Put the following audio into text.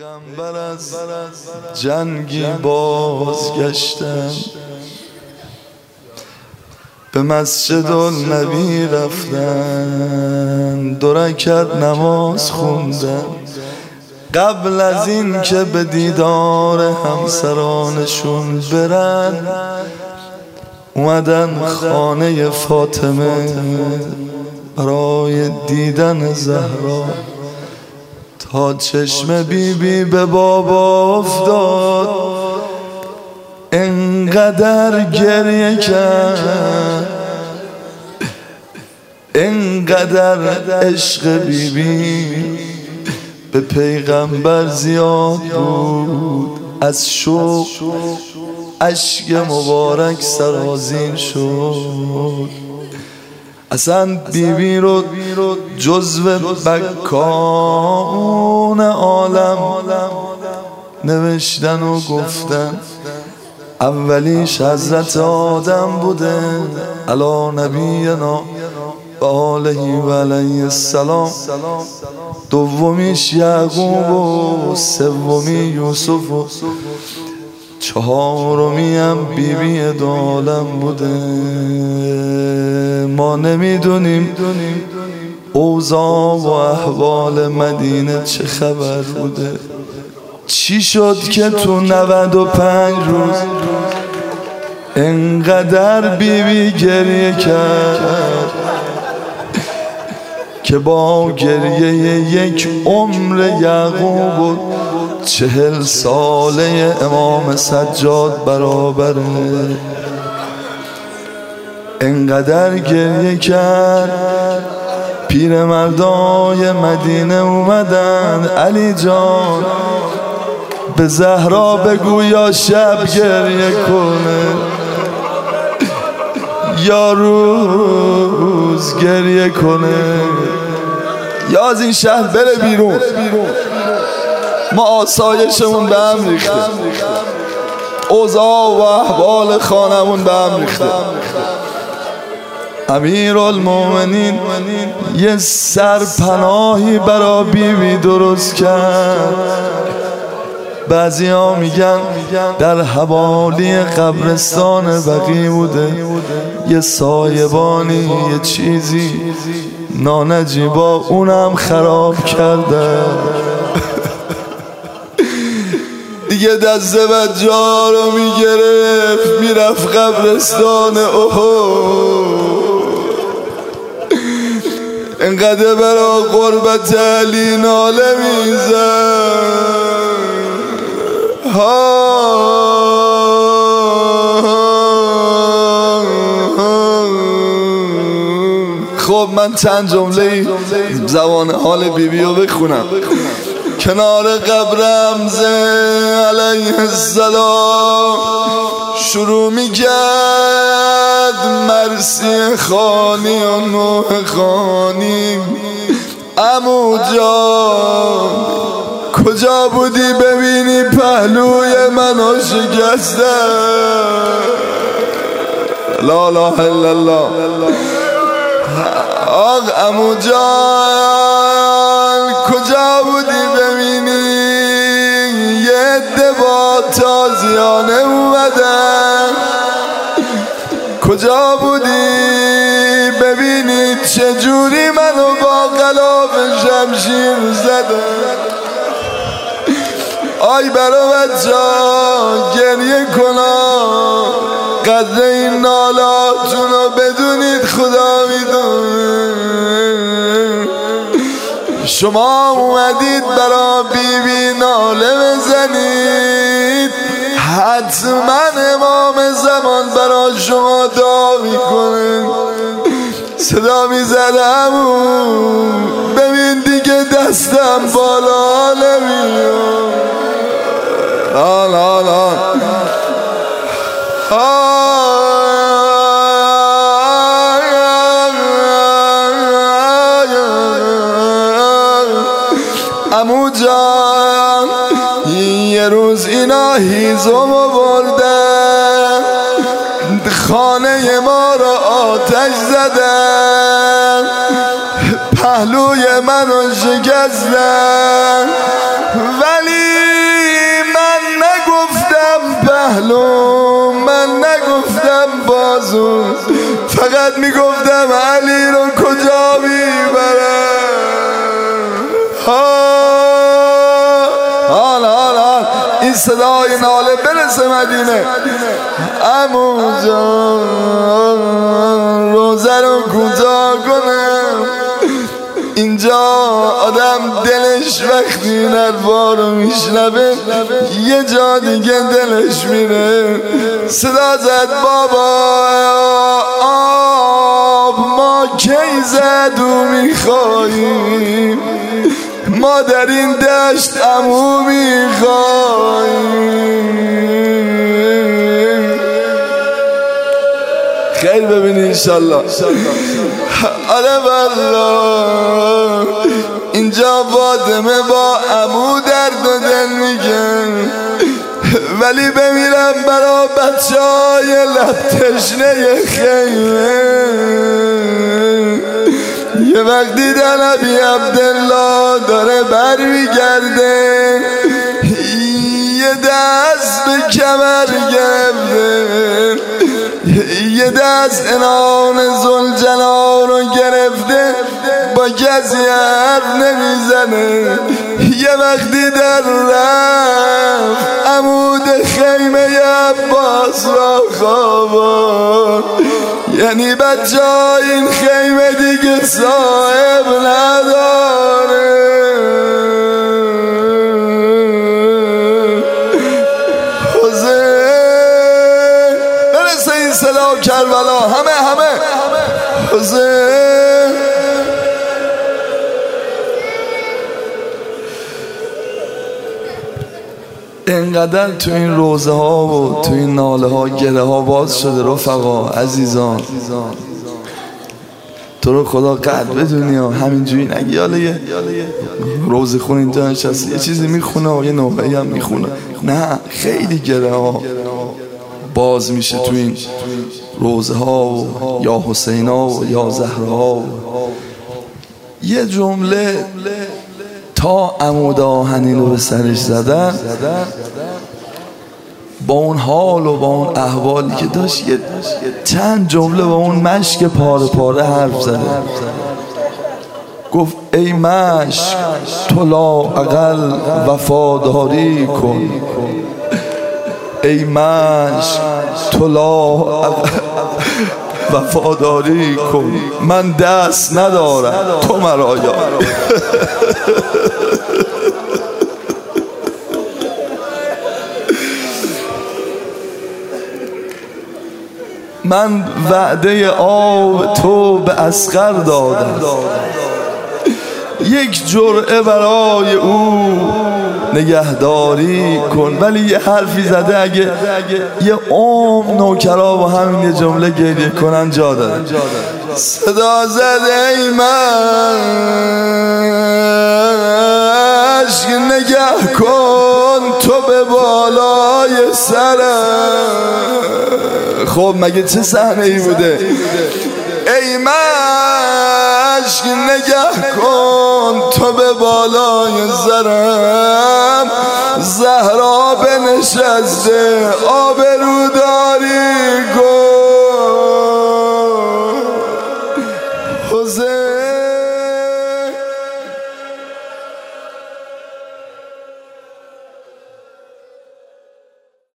پیغمبر از جنگی بازگشتن، به مسجد النبی رفتن، 2 رکعت نماز خوندن. قبل از این که به دیدار همسرانشون برن، اومدن خانه فاطمه برای دیدن زهرا. تا چشم بیبی به بابا افتاد، انقدر گریه کرد، انقدر عشق بیبی به پیغمبر زیاد بود، از شوق اشک مبارک سرازیر شد. اصلا بیبی رو جزو بکان عالم نوشتن و گفتن. اولیش حضرت آدم بوده علی نبینا و آله و علیه السلام، دومیش یعقوب و سومی یوسف و چهارمی هم بیبی دو عالم بوده. ما نمیدونیم اوضاع و احوال مدینه چه خبر بوده، چی شد که تو 95 روز انقدر بیبی گریه کرد که با گریه یک عمر یعقوب و 40 ساله امام سجاد برابره. انقدر گریه کرد، پیرمردای مدینه اومدن، علی جان به زهرا بگو یا شب گریه کنه یا روز گریه کنه، یا از این شهر بره بیرون. ما آسایشمون به هم ریخته، اوضاع و احوال خانمون به هم ریخته. امیرالمومنین یه سرپناهی برا بیبی درست کرد. بعضی ها میگن در حوالی قبرستان بقیع بوده، یه سایبانی یه چیزی نانجیبا اونم خراب کرده. دیگه دست بجا رو میگرفت میرفت قبرستان انقدر برا قربت علی ناله میزن. خب من چند جمله زبان حال بیبی رو بخونم. کنار قبر حمزه علیه السلام شروع میکرد مرسی خانی و نوح خانی. عمو جان کجا بودی ببینی پهلوی منو شکسته؟ لا اله الا الله. آق عمو جان کجا بودی ببینی یه عده با تازیانه اومدن؟ کجا بودی ببینی چجوری منو با غلاف شمشیر زدن؟ آی برا بچه‌ها گریه کنا، قدر این نالاتون رو بدونید خدا میدونه. شما اومدید برا بیبی ناله بزنید، حتما امام زمان برا شما دعا میکنه. صدا میزدم ببین دیگه دستم بالا نمیاد. لا لا لا عمو جان یه روز اینا هیزم آوردن، خانه ما را آتش زدن، پهلوی منو شکستن، ولی معلوم من نگفتم بازو، فقط میگفتم علی رو کجا میبرم. حال این صدای ناله برسه مدینه. عمو جان روزه رو کوتاه کنم، اینجا آدم دلش وقتی این حرفا رو میشنوه یه جا دیگه دلش میره. صدا زد بابا آب ما کی زدو میخواییم، ما در این دشت عمو میخواییم. خیر ببینی انشالله. آره والله اینجا فاطمه با عمو درد و دل میگن، ولی بمیرم برا بچه های لب تشنه خیمه. یه وقتی در نبی عبدالله داره بر میگرده، یه دست به کمر گرفته، یه دست انان زلجلال رو گرفته، با کسی حرف نمیزنه. یه وقتی در رفت عمود خیمه عباس را خوابان، یعنی بچه این خیمه دیگه صاحب نداره. حسین برسه این صدا کربلا، همه حسین. اینقدر تو این روزه ها و تو این ناله ها گره ها باز شده. رفقا عزیزان تو رو خدا قد بدونی ها، همینجوری نگی حالا یه روزه خون اینجا نشسته یه چیزی میخونه و یه نوحه‌ای هم میخونه. نه، خیلی گره ها باز میشه تو این روزه ها و یا حسین ها و یا زهرا ها. یه جمله تا عمود آهنین رو به سرش زدن، با اون حال و با اون احوالی که داشت یه چند جمله با اون مشک پاره پاره حرف زده. گفت ای مشک تو لااقل وفاداری کن، ای مشک تو لااقل وفاداری کن، من دست ندارم تو مرا یار. من وعده آب تو به اصغر دادم، یک جرعه برای او نگهداری کن. ولی یه حرفی زده اگه یه نوکرا با همین یه جمله گریه کنن جا داره. صدا زده ای مشک نگه کن تو به بالای سرم. خب مگه چه صحنه ای بوده؟ ای مشک نگه کن تو به بالای سرم، زهرا بنشسته آبروداری کن.